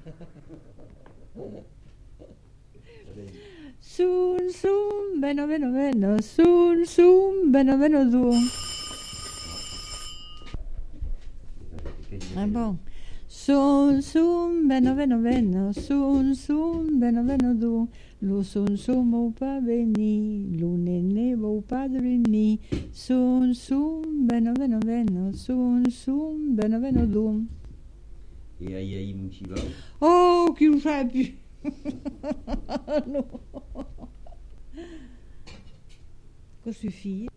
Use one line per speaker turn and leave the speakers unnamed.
Sun sum beno beno beno sun sum beno beno du. Ah bon. Sun sum beno beno beno sun sum beno beno du. Lo sun sum vou pas béni, lo néné vou pas de l'uni. Sun sum beno beno beno sun sum beno beno du.
Et aïe aïe mouchiba.
Oh, qui vous fait plus. Non. Qu'est-ce que suffit.